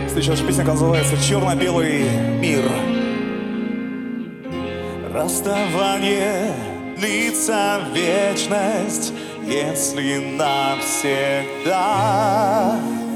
Следующая песня называется «Черно-белый мир». Расставание длится вечность, если навсегда.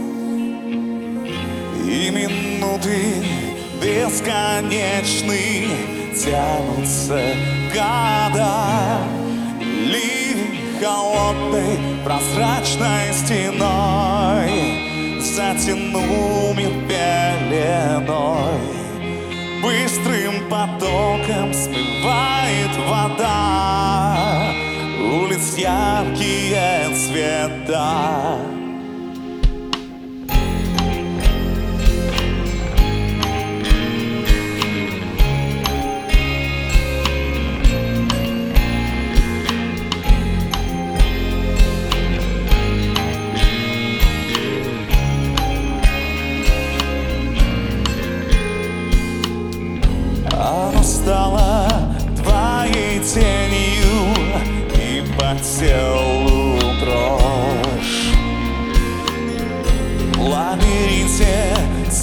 И минуты бесконечны, тянутся года. Ливень холодной прозрачной стеной затянул мир пеленой. Быстрым потоком смывает вода улиц яркие цвета. Оно стало твоей тенью, и по телу дрожь. В лабиринте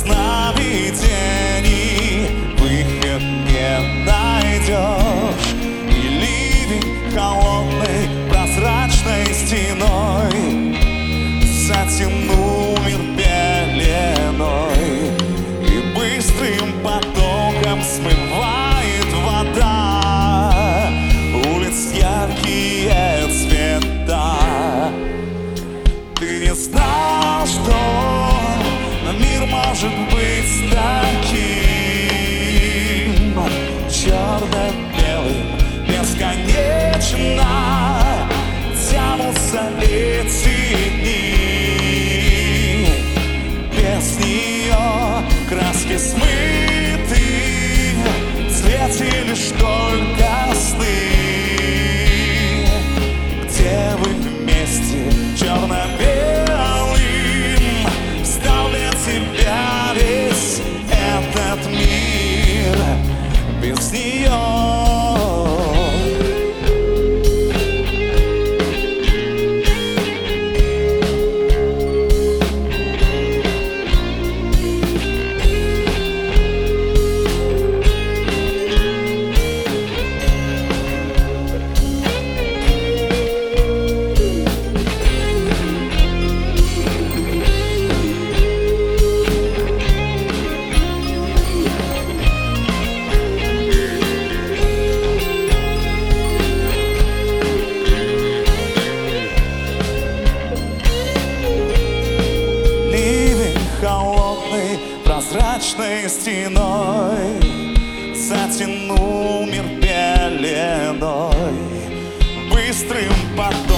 сновидений выход не найдешь. И ливень холодной прозрачной стеной затянул мир пеленой. И быстрым потоком смывает вода улиц яркие цвета. Ты не знал, что мир может быть таким черно-белым, бесконечно тянутся эти дни. Без нее краски смыты, в цвете лишь только сны. Где вы вместе черно-белым, стал для тебя весь этот мир. Без нее холодной прозрачной стеной затянул мир пеленой. Быстрым потоком